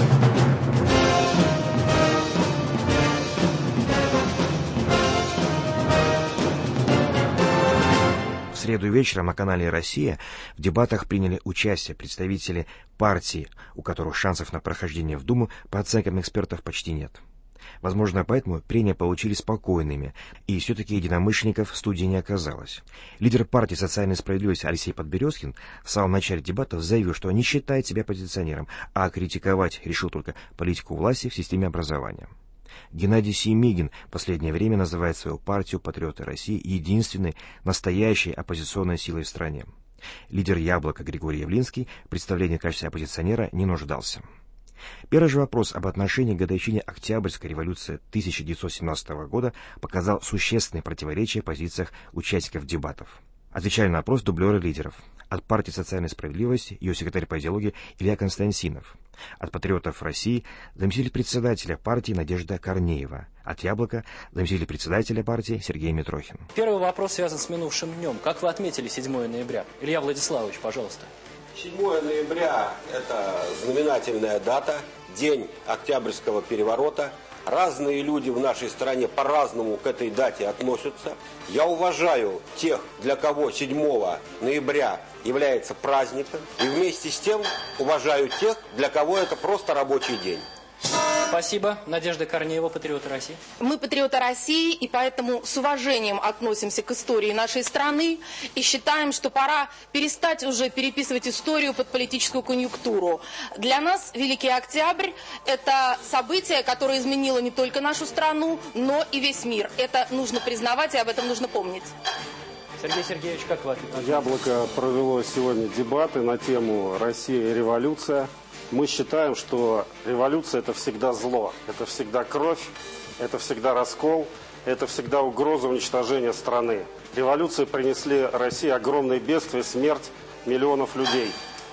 Speaker 20: В среду вечером на канале «Россия» в дебатах приняли участие представители партий, у которых шансов на прохождение в Думу, по оценкам экспертов, почти нет. Возможно, поэтому прения получились спокойными, и все-таки единомышленников в студии не оказалось. Лидер партии «Социальной справедливости» Алексей Подберезкин в самом начале дебатов заявил, что не считает себя оппозиционером, а критиковать решил только политику власти в системе образования. Геннадий Семигин в последнее время называет свою партию «Патриоты России» единственной настоящей оппозиционной силой в стране. Лидер «Яблока» Григорий Явлинский в представлении в качестве оппозиционера не нуждался. Первый же вопрос об отношении к годовщине Октябрьской революции тысяча девятьсот семнадцатого года показал существенные противоречия в позициях участников дебатов. Отвечали на вопрос дублеры лидеров. От партии «Социальной справедливости» ее секретарь по идеологии Илья Константинов. От «Патриотов России» заместитель председателя партии Надежда Корнеева. От «Яблока» заместитель председателя партии Сергей Митрохин.
Speaker 21: Первый вопрос связан с минувшим днем. Как вы отметили седьмое ноября? Илья Владиславович, пожалуйста.
Speaker 22: седьмое ноября – это знаменательная дата, день Октябрьского переворота. Разные люди в нашей стране по-разному к этой дате относятся. Я уважаю тех, для кого седьмое ноября является праздником. И вместе с тем уважаю тех, для кого это просто рабочий день.
Speaker 21: Спасибо. Надежда Корнеева, «Патриоты России».
Speaker 23: Мы патриоты России, и поэтому с уважением относимся к истории нашей страны и считаем, что пора перестать уже переписывать историю под политическую конъюнктуру. Для нас Великий Октябрь – это событие, которое изменило не только нашу страну, но и весь мир. Это нужно признавать, и об этом нужно помнить.
Speaker 21: Сергей Сергеевич, как вы ответите?
Speaker 24: «Яблоко» провело сегодня дебаты на тему «Россия и революция». Мы считаем, что революция – это всегда зло, это всегда кровь, это всегда раскол, это всегда угроза уничтожения страны. Революции принесли России огромные бедствия, смерть миллионов людей.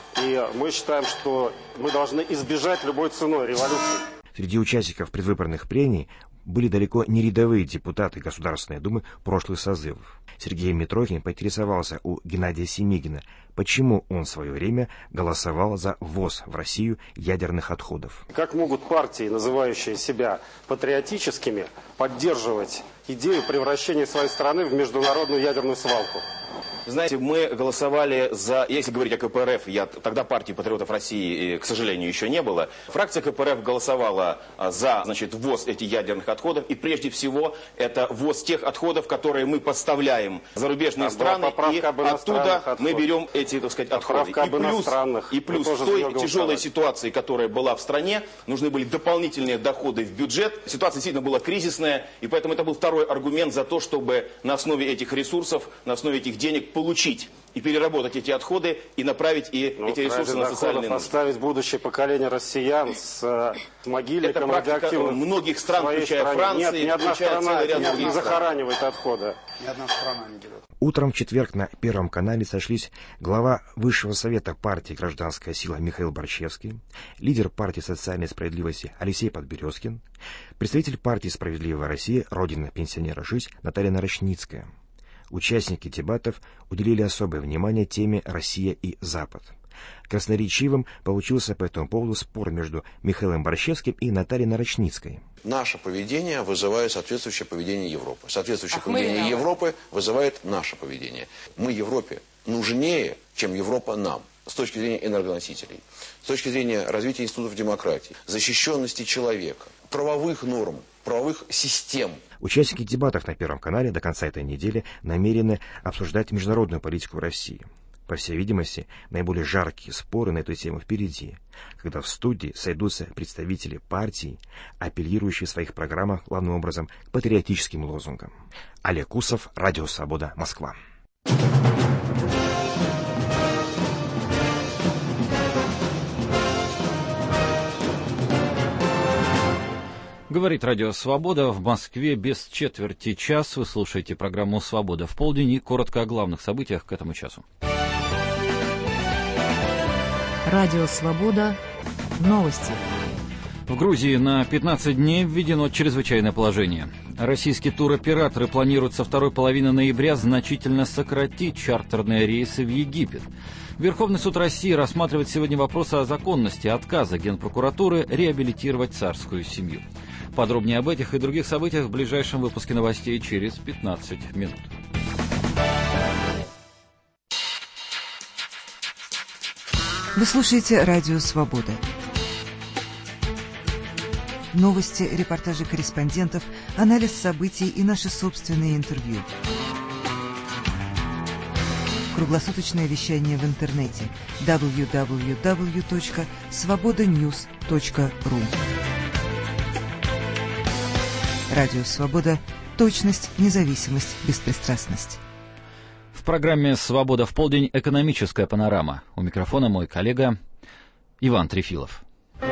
Speaker 24: И мы считаем, что мы должны избежать любой ценой революции.
Speaker 20: Среди участников предвыборных прений были далеко не рядовые депутаты Государственной Думы прошлых созывов. Сергей Митрохин поинтересовался у Геннадия Семигина, почему он в свое время голосовал за ввоз в Россию ядерных отходов.
Speaker 24: Как могут партии, называющие себя патриотическими, поддерживать идею превращения своей страны в международную ядерную свалку?
Speaker 25: Знаете, мы голосовали за, если говорить о ка пэ эр эф, я, тогда партии «Патриотов России», к сожалению, еще не было. Фракция ка пэ эр эф голосовала за, значит, ввоз этих ядерных отходов. И прежде всего, это ввоз тех отходов, которые мы поставляем в зарубежные а страны. И оттуда мы берем эти, так сказать, отходы. И плюс, и плюс в той тяжелой ситуации, которая была в стране, нужны были дополнительные доходы в бюджет. Ситуация действительно была кризисная. И поэтому это был второй аргумент за то, чтобы на основе этих ресурсов, на основе этих денег получить и переработать эти отходы и направить и ну, эти ресурсы на социальные нужды.
Speaker 24: Поставить будущее поколение россиян с могильником радиоактивным
Speaker 25: многих стран, включая Францию,
Speaker 24: нет, ни одна страна не захоранивает отходы.
Speaker 20: Ни одна страна не делает. Утром в четверг на Первом канале сошлись глава Высшего совета партии «Гражданская сила» Михаил Борщевский, лидер партии «Социальной справедливости» Алексей Подберезкин, представитель партии «Справедливая Россия», родина пенсионера «Жизнь» Наталья Нарочницкая. Участники дебатов уделили особое внимание теме «Россия и Запад». Красноречивым получился по этому поводу спор между Михаилом Борщевским и Натальей Нарочницкой.
Speaker 2: Наше поведение вызывает соответствующее поведение Европы. Соответствующее
Speaker 23: Ах,
Speaker 2: поведение
Speaker 23: мы...
Speaker 2: Европы вызывает наше поведение. Мы Европе нужнее, чем Европа нам. С точки зрения энергоносителей, с точки зрения развития институтов демократии, защищенности человека, правовых норм, правовых систем.
Speaker 20: Участники дебатов на Первом канале до конца этой недели намерены обсуждать международную политику России. По всей видимости, наиболее жаркие споры на эту тему впереди, когда в студии сойдутся представители партий, апеллирующие в своих программах главным образом к патриотическим лозунгам. Олег Кусов, Радио Свобода, Москва.
Speaker 1: Говорит Радио Свобода. В Москве без четверти час. Вы слушаете программу «Свобода в полдень» и коротко о главных событиях к этому часу.
Speaker 3: Радио Свобода. Новости.
Speaker 1: В Грузии на пятнадцать дней введено чрезвычайное положение. Российские туроператоры планируют со второй половины ноября значительно сократить чартерные рейсы в Египет. Верховный суд России рассматривает сегодня вопрос о законности отказа Генпрокуратуры реабилитировать царскую семью. Подробнее об этих и других событиях в ближайшем выпуске новостей через пятнадцать минут.
Speaker 4: Вы слушаете Радио Свобода. Новости, репортажи корреспондентов, анализ событий и наши собственные интервью. Круглосуточное вещание в интернете дабл ю дабл ю дабл ю точка свобода ньюс точка ру. Радио Свобода. Точность, независимость, беспристрастность.
Speaker 1: В программе «Свобода в полдень» экономическая панорама. У микрофона мой коллега Иван Трефилов.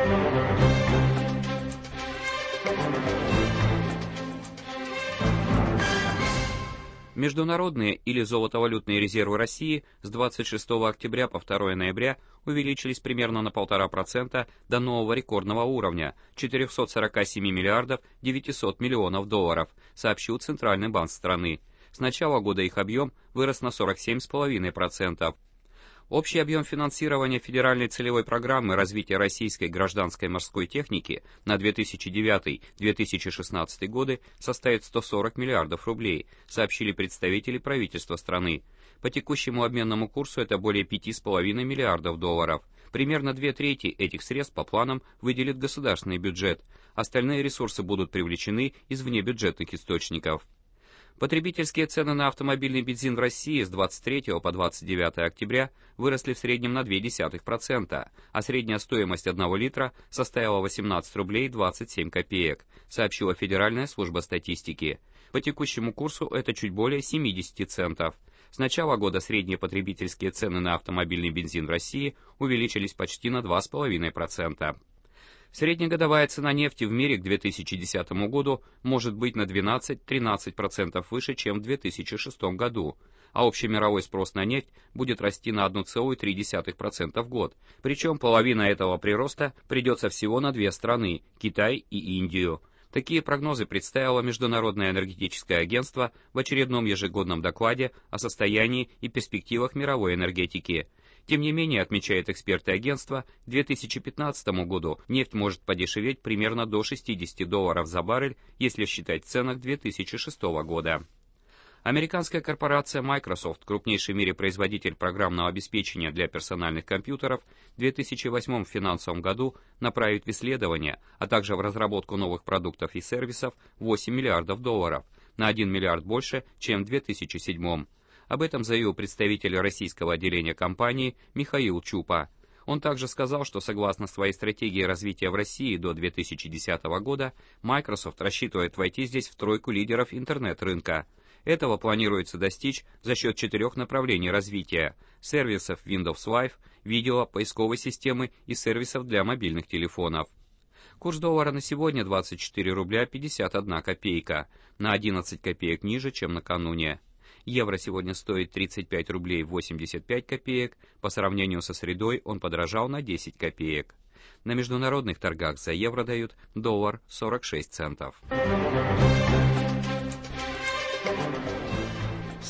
Speaker 5: Международные или золотовалютные резервы России с двадцать шестого октября по второго ноября увеличились примерно на полтора процента до нового рекордного уровня – четыреста сорок семь миллиардов девятьсот миллионов долларов, сообщил Центральный банк страны. С начала года их объем вырос на сорок семь целых пять десятых процента. Общий объем финансирования Федеральной целевой программы развития российской гражданской морской техники на две тысячи девятый — две тысячи шестнадцатый годы составит сто сорок миллиардов рублей, сообщили представители правительства страны. По текущему обменному курсу это более пять целых пять десятых миллиардов долларов. Примерно две трети этих средств по планам выделит государственный бюджет. Остальные ресурсы будут привлечены из внебюджетных источников. Потребительские цены на автомобильный бензин в России с двадцать третьего по двадцать девятое октября выросли в среднем на ноль целых две десятых процента, а средняя стоимость одного литра составила восемнадцать рублей двадцать семь копеек, сообщила Федеральная служба статистики. По текущему курсу это чуть более семьдесят центов. С начала года средние потребительские цены на автомобильный бензин в России увеличились почти на два целых пять десятых процента. Среднегодовая цена нефти в мире к две тысячи десятому году может быть на двенадцать-тринадцать процентов выше, чем в две тысячи шестом году, а общемировой спрос на нефть будет расти на одна целая три десятых процента в год. Причем половина этого прироста придется всего на две страны – Китай и Индию. Такие прогнозы представило Международное энергетическое агентство в очередном ежегодном докладе о состоянии и перспективах мировой энергетики. Тем не менее, отмечают эксперты агентства, к две тысячи пятнадцатому году нефть может подешеветь примерно до шестидесяти долларов за баррель, если считать в ценах две тысячи шестого года. Американская корпорация Microsoft, крупнейший в мире производитель программного обеспечения для персональных компьютеров, в две тысячи восьмом финансовом году направит в исследования, а также в разработку новых продуктов и сервисов восемь миллиардов долларов, на один миллиард больше, чем в две тысячи седьмом. Об этом заявил представитель российского отделения компании Михаил Чупа. Он также сказал, что согласно своей стратегии развития в России до две тысячи десятого года, Microsoft рассчитывает войти здесь в тройку лидеров интернет-рынка. Этого планируется достичь за счет четырех направлений развития – сервисов Windows Live, видео, поисковой системы и сервисов для мобильных телефонов. Курс доллара на сегодня двадцать четыре рубля пятьдесят одна копейка, на одиннадцать копеек ниже, чем накануне. Евро сегодня стоит тридцать пять рублей восемьдесят пять копеек, по сравнению со средой он подорожал на десять копеек. На международных торгах за евро дают доллар сорок шесть центов.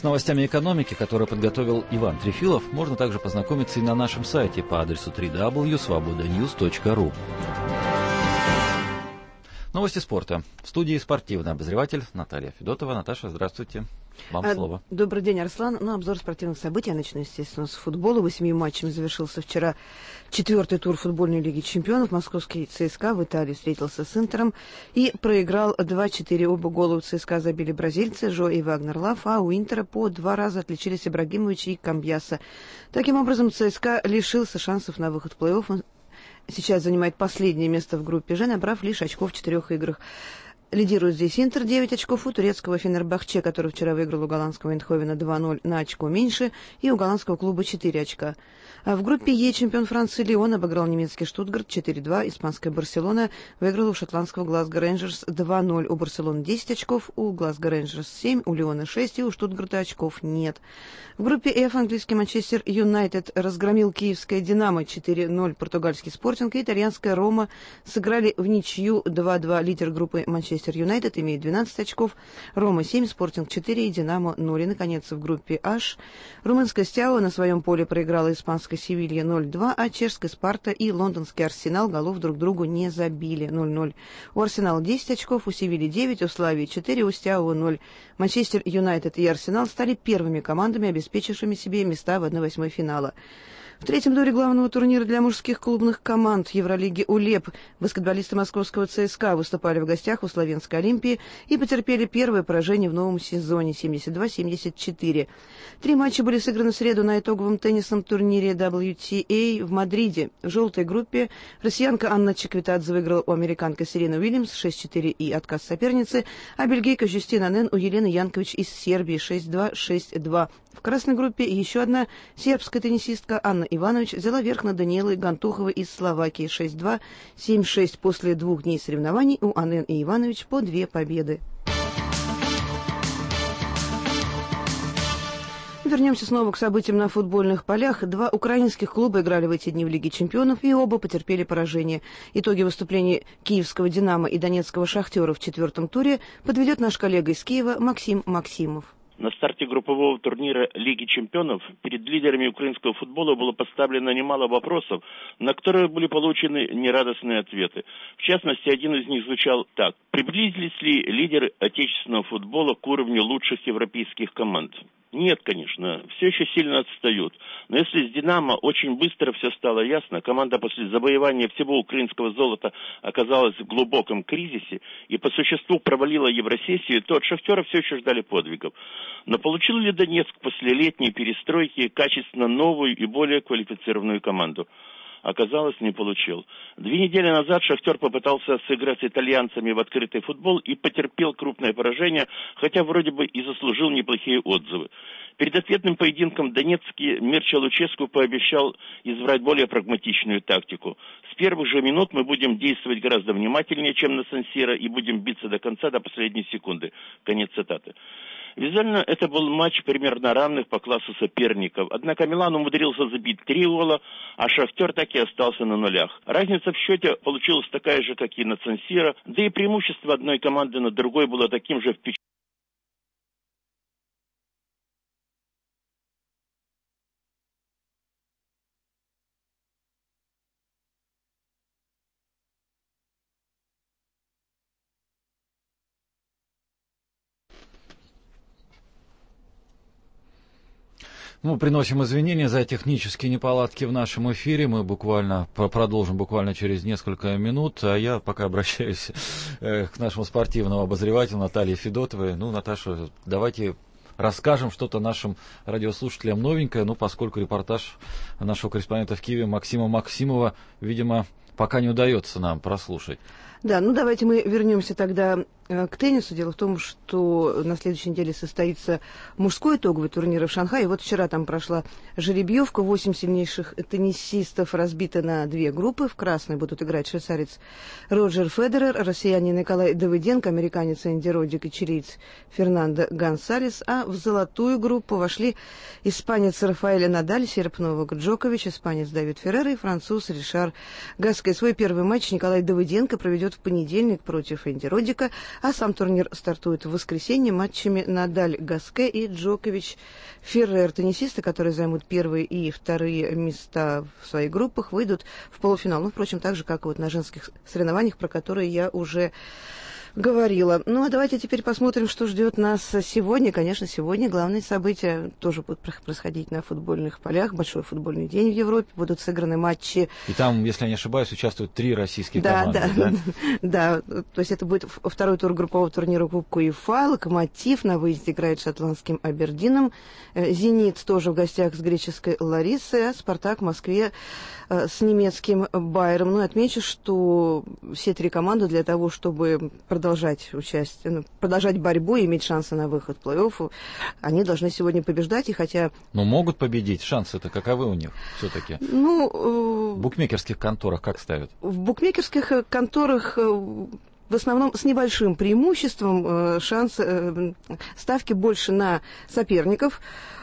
Speaker 1: С новостями экономики, которые подготовил Иван Трефилов, можно также познакомиться и на нашем сайте по адресу дабл ю дабл ю дабл ю точка свобода ньюс точка ру. Новости спорта. В студии спортивный обозреватель Наталья Федотова. Наташа, здравствуйте. Вам а, слово.
Speaker 6: Добрый день, Арслан. Ну, обзор спортивных событий. Я начну, естественно, с футбола. Восьми матчами завершился вчера четвертый тур футбольной лиги чемпионов. Московский ЦСКА в Италии встретился с Интером и проиграл два-четыре. Оба гола у ЦСКА забили бразильцы Жо и Вагнер Лав, а у Интера по два раза отличились Ибрагимович и Камбьяса. Таким образом, ЦСКА лишился шансов на выход в плей-офф. Сейчас занимает последнее место в группе Ж, набрав лишь очков в четырех играх. Лидирует здесь Интер, девять очков, у турецкого Фенербахче, который вчера выиграл у голландского Эйндховена два ноль, на очко меньше, и у голландского клуба четыре очка. А в группе Е чемпион Франции Лион обыграл немецкий Штутгарт четыре два, испанская Барселона выиграла у шотландского Глазго Рейнджерс два ноль, у Барселоны десять очков, у Глазго Рейнджерс семь, у Лиона шесть, и у Штутгарта очков нет. В группе Ф английский Манчестер Юнайтед разгромил киевское Динамо четыре ноль, португальский Спортинг и итальянская Рома сыграли в ничью два два. Лидер группы Манчестер Юнайтед имеет двенадцать очков, Рома семь, Спортинг четыре и Динамо ноль. И, наконец, в группе H румынская Стяуа на своем поле проиграла испанской Севилье ноль два, а чешская Спарта и лондонский Арсенал голов друг другу не забили ноль ноль. У Арсенала десять очков, у Севильи девять, у Славии четыре, у Стяуа ноль. Манчестер Юнайтед и Арсенал стали первыми командами, обеспечившими себе места в одна восьмой финала. В третьем туре главного турнира для мужских клубных команд Евролиги УЛЕП баскетболисты московского ЦСКА выступали в гостях у Словенской Олимпии и потерпели первое поражение в новом сезоне семьдесят два семьдесят четыре. Три матча были сыграны в среду на итоговом теннисном турнире дабл ю ти эй в Мадриде. В желтой группе россиянка Анна Чеквитадзе выиграла у американки Серены Уильямс шесть четыре и отказ соперницы, а бельгийка Жюстина Нен у Елены Янкович из Сербии шесть два шесть два. В красной группе еще одна сербская теннисистка Анна Иванович взяла верх над Даниэлой Гантуховой из Словакии шесть два семь шесть. После двух дней соревнований у Анны и Иванович по две победы. Вернемся снова к событиям на футбольных полях. Два украинских клуба играли в эти дни в Лиге чемпионов, и оба потерпели поражение. Итоги выступлений киевского «Динамо» и донецкого «Шахтера» в четвертом туре подведет наш коллега из Киева Максим Максимов.
Speaker 7: На старте группового турнира Лиги чемпионов перед лидерами украинского футбола было поставлено немало вопросов, на которые были получены нерадостные ответы. В частности, один из них звучал так. Приблизились ли лидеры отечественного футбола к уровню лучших европейских команд? Нет, конечно, все еще сильно отстают. Но если с «Динамо» очень быстро все стало ясно, команда после завоевания всего украинского золота оказалась в глубоком кризисе и по существу провалила Евросессию, то от «Шахтера» все еще ждали подвигов. Но получил ли Донецк после летней перестройки качественно новую и более квалифицированную команду? Оказалось, не получил. Две недели назад «Шахтер» попытался сыграть с итальянцами в открытый футбол и потерпел крупное поражение, хотя вроде бы и заслужил неплохие отзывы. Перед ответным поединком донецкий Мирча Луческу пообещал избрать более прагматичную тактику. С первых же минут мы будем действовать гораздо внимательнее, чем на Сан-Сиро, и будем биться до конца, до последней секунды. Конец цитаты. Визуально это был матч примерно равных по классу соперников. Однако Милан умудрился забить три гола, а «Шахтер» так и остался на нулях. Разница в счете получилась такая же, как и на Сан-Сиро, да и преимущество одной команды над другой было таким же впечатлением.
Speaker 1: Ну, приносим извинения за технические неполадки в нашем эфире. Мы буквально продолжим буквально через несколько минут. А я пока обращаюсь э, к нашему спортивному обозревателю Наталье Федотовой. Ну, Наташа, давайте расскажем что-то нашим радиослушателям новенькое. Ну, поскольку репортаж нашего корреспондента в Киеве Максима Максимова, видимо, пока не удается нам прослушать.
Speaker 6: Да, ну давайте мы вернемся тогда э, к теннису. Дело в том, что на следующей неделе состоится мужской итоговый турнир в Шанхае. И вот вчера там прошла жеребьевка. Восемь сильнейших теннисистов разбиты на две группы. В красной будут играть швейцарец Роджер Федерер, россиянин Николай Давыденко, американец Энди Роддик и чилиец Фернандо Гонсалес. А в золотую группу вошли испанец Рафаэль Надаль, серб Новак Джокович, испанец Давид Феррер и француз Ришар Гаскей. Свой первый матч Николай Давыденко проведет в понедельник против Энди Роддика, А сам турнир стартует в воскресенье матчами Надаль-Гаске и Джокович-Феррер. Теннисисты, которые займут первые и вторые места в своих группах, выйдут в полуфинал. Ну, впрочем, так же, как и вот на женских соревнованиях, про которые я уже говорила. Ну, а давайте теперь посмотрим, что ждет нас сегодня. Конечно, сегодня главные события тоже будут происходить на футбольных полях. Большой футбольный день в Европе. Будут сыграны матчи.
Speaker 1: И там, если я не ошибаюсь, участвуют три российские да, команды.
Speaker 6: Да, да, да. То есть это будет второй тур группового турнира Кубка УЕФА. Локомотив на выезде играет с шотландским Абердином. Зенит тоже в гостях с греческой Лариссой. А Спартак в Москве с немецким Байером. Ну, отмечу, что все три команды для того, чтобы продолжать участие, продолжать борьбу и иметь шансы на выход в плей-офф, они должны сегодня побеждать, и хотя...
Speaker 1: Но могут победить, шансы-то каковы у них все-таки?
Speaker 6: Ну... Э...
Speaker 1: В букмекерских конторах как ставят?
Speaker 6: В букмекерских конторах... В основном с небольшим преимуществом шанс, ставки больше на соперников,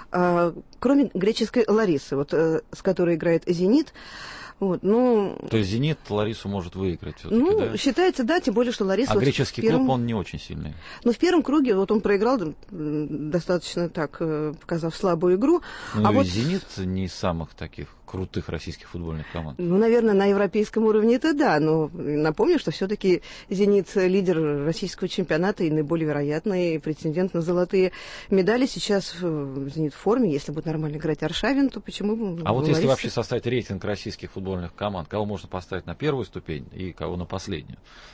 Speaker 6: кроме греческой Ларисы, вот, с которой играет «Зенит». Вот, ну,
Speaker 1: то есть «Зенит» Ларису может выиграть все-таки,
Speaker 6: ну,
Speaker 1: да?
Speaker 6: Считается, да, тем более, что Лариса...
Speaker 1: А
Speaker 6: вот
Speaker 1: греческий
Speaker 6: первом...
Speaker 1: клуб, он не очень сильный.
Speaker 6: Ну, в первом круге вот он проиграл достаточно так, показав слабую игру.
Speaker 1: Ну,
Speaker 6: а
Speaker 1: и
Speaker 6: вот...
Speaker 1: «Зенит» не из самых таких крутых российских футбольных команд.
Speaker 6: Ну, наверное, на европейском уровне это да, но напомню, что все-таки «Зенит» лидер российского чемпионата и наиболее вероятный претендент на золотые медали. Сейчас «Зенит» в форме, если будет нормально играть Аршавин, то почему бы...
Speaker 1: А вот если вообще составить рейтинг российских футбольных команд, кого можно поставить на первую ступень и кого на последнюю?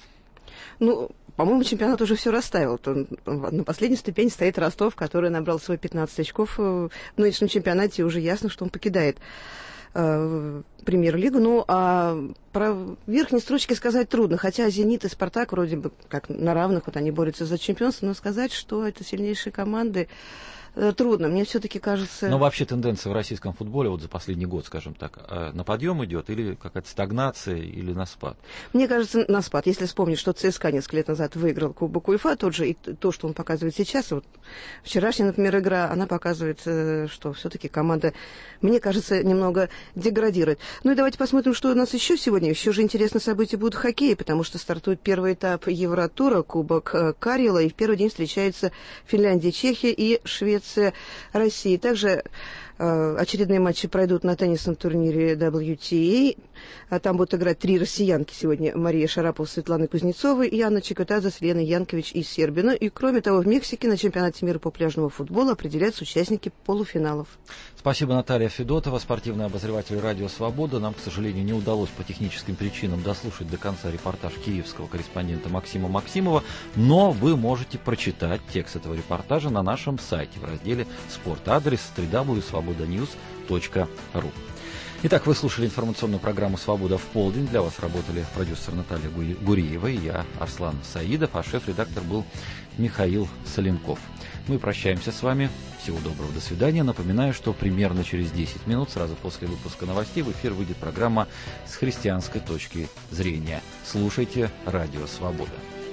Speaker 6: Ну, по-моему, чемпионат уже все расставил. То на последней ступени стоит Ростов, который набрал свои пятнадцать очков в нынешнем чемпионате, и уже ясно, что он покидает э, премьер-лигу. Ну, а про верхние строчки сказать трудно, хотя «Зенит» и «Спартак» вроде бы как на равных, вот они борются за чемпионство, но сказать, что это сильнейшие команды, трудно. Мне все-таки кажется...
Speaker 1: Но вообще тенденция в российском футболе вот за последний год, скажем так, на подъем идет или какая-то стагнация, или на спад?
Speaker 6: Мне кажется, на спад. Если вспомнить, что ЦСКА несколько лет назад выиграл Кубок УЕФА, тот же, и то, что он показывает сейчас, вот вчерашняя, например, игра, она показывает, что все-таки команда, мне кажется, немного деградирует. Ну и давайте посмотрим, что у нас еще сегодня. Еще же интересные события будут в хоккее, потому что стартует первый этап Евротура, Кубок Карела, и в первый день встречаются Финляндия, Чехия и Швеция. России. Также э, очередные матчи пройдут на теннисном турнире дабл ю ти эй. А там будут играть три россиянки сегодня. Мария Шарапова, Светлана Кузнецова и Анна Чикотадзе с Еленой Янкович из Сербии. Ну и кроме того, в Мексике на чемпионате мира по пляжному футболу определяются участники полуфиналов.
Speaker 1: Спасибо, Наталья Федотова, спортивный обозреватель «Радио Свобода». Нам, к сожалению, не удалось по техническим причинам дослушать до конца репортаж киевского корреспондента Максима Максимова, но вы можете прочитать текст этого репортажа на нашем сайте в разделе «Спорт». Адрес дабл ю дабл ю дабл ю точка свобода ньюс точка ру. Итак, вы слушали информационную программу «Свобода в полдень». Для вас работали продюсер Наталья Гуриева и я, Арслан Саидов, а шеф-редактор был Михаил Соленков. Мы прощаемся с вами. Всего доброго, до свидания. Напоминаю, что примерно через десять минут, сразу после выпуска новостей, в эфир выйдет программа «С христианской точки зрения». Слушайте «Радио Свобода».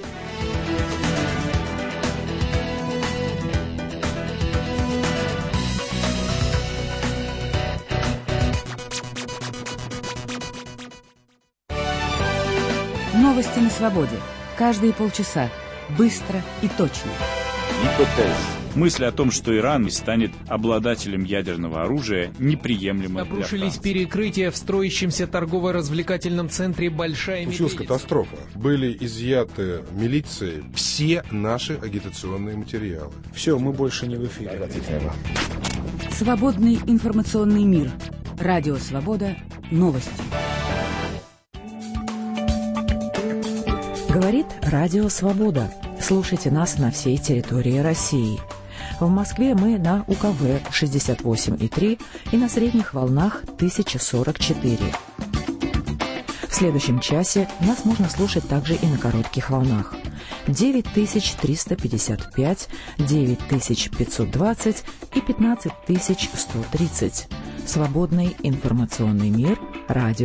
Speaker 3: Новости на свободе. Каждые полчаса. Быстро и точно.
Speaker 8: Гипотез. Мысль о том, что Иран станет обладателем ядерного оружия, неприемлема.
Speaker 9: Обрушились перекрытия в строящемся торгово-развлекательном центре «Большая Медведица».
Speaker 10: Случилась катастрофа. Были изъяты милицией все наши агитационные материалы.
Speaker 9: Все, мы больше не в эфире.
Speaker 3: Свободный информационный мир. Радио Свобода. Новости. Говорит Радио Свобода. Слушайте нас на всей территории России. В Москве мы на У Ка В шестьдесят восемь и три и на средних волнах тысяча сорок четыре. В следующем часе нас можно слушать также и на коротких волнах. девять тысяч триста пятьдесят пять, девять тысяч пятьсот двадцать и пятнадцать тысяч сто тридцать. Свободный информационный мир. Радио